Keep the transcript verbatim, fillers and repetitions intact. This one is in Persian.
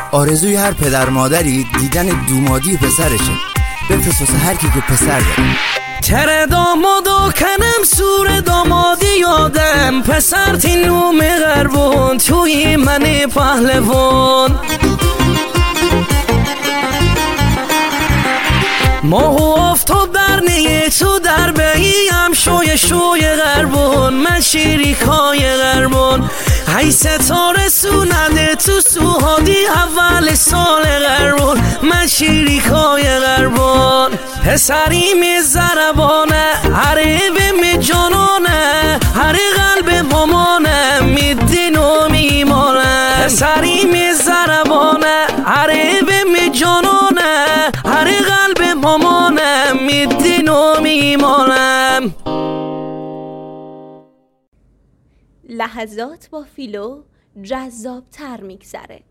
آرزوی هر پدر مادری دیدن دومادی پسرشه، بفرست هر کی که پسر داره. تر دامادو کنم سور دامادی یادم، پسر تینوم غربون توی من پهلوان. ماه و آفتاب در نیه تو در بهیم، شوی شوی غربون من شیریکای غربون. ای ستاره سوننده تو سوهادی اول سال غربون من شیریکای غربون. پسری می زربانه هره به جانانه، هره قلب مامانه میدین و میمانه. پسری می زربانه هره به جانانه، هره قلب مامانه میدین و میمانم. لحظات با فیلو جذاب تر میگذره.